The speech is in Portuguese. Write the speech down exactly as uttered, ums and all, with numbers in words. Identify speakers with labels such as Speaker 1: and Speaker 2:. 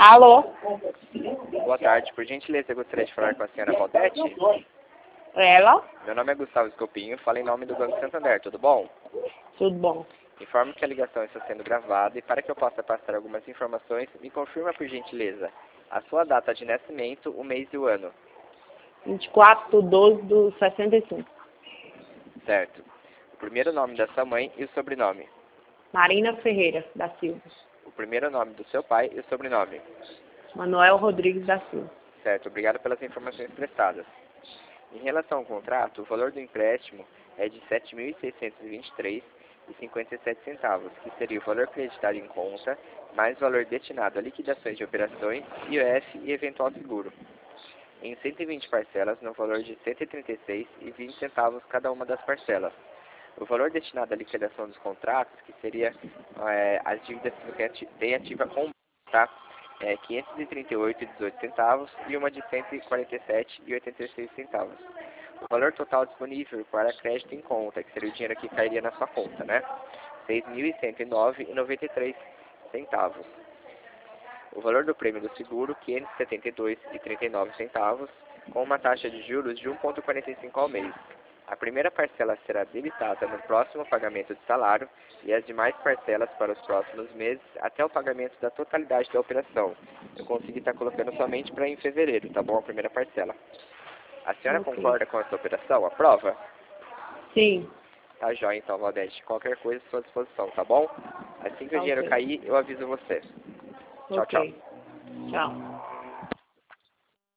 Speaker 1: Alô?
Speaker 2: Boa tarde, por gentileza, eu gostaria de falar com a senhora Valdete.
Speaker 1: Ela?
Speaker 2: Meu nome é Gustavo Escopinho, falo em nome do Banco Santander, tudo bom?
Speaker 1: Tudo bom.
Speaker 2: Informo que a ligação está sendo gravada e para que eu possa passar algumas informações, me confirma por gentileza a sua data de nascimento, o mês e o ano.
Speaker 1: vinte e quatro de doze do sessenta e cinco.
Speaker 2: Certo. O primeiro nome da sua mãe e o sobrenome.
Speaker 1: Marina Ferreira da Silva.
Speaker 2: O primeiro nome do seu pai e o sobrenome.
Speaker 1: Manuel Rodrigues da Silva.
Speaker 2: Certo, obrigado pelas informações prestadas. Em relação ao contrato, o valor do empréstimo é de sete mil seiscentos e vinte e três reais e cinquenta e sete centavos, que seria o valor creditado em conta, mais o valor destinado a liquidações de operações, I O F e eventual seguro, em cento e vinte parcelas no valor de cento e trinta e seis reais e vinte centavos cada uma das parcelas. O valor destinado à liquidação dos contratos, que seria é, as dívidas que tem ativa com tá? É quinhentos e trinta e oito reais e dezoito centavos e uma de cento e quarenta e sete reais e oitenta e seis centavos. O valor total disponível para crédito em conta, que seria o dinheiro que cairia na sua conta, né? seis mil cento e nove reais e noventa e três centavos. O valor do prêmio do seguro, quinhentos e setenta e dois reais e trinta e nove centavos, com uma taxa de juros de um vírgula quarenta e cinco ao mês. A primeira parcela será debitada no próximo pagamento de salário e as demais parcelas para os próximos meses até o pagamento da totalidade da operação. Eu consegui estar colocando somente para em fevereiro, tá bom? A primeira parcela. A senhora
Speaker 1: Ok.
Speaker 2: concorda com essa operação? Aprova?
Speaker 1: Sim.
Speaker 2: Tá jóia então, Valdete. Qualquer coisa à sua disposição, tá bom? Assim que o
Speaker 1: Tá
Speaker 2: dinheiro
Speaker 1: ok.
Speaker 2: cair, eu aviso você. Tchau, tchau.
Speaker 1: Ok. Tchau.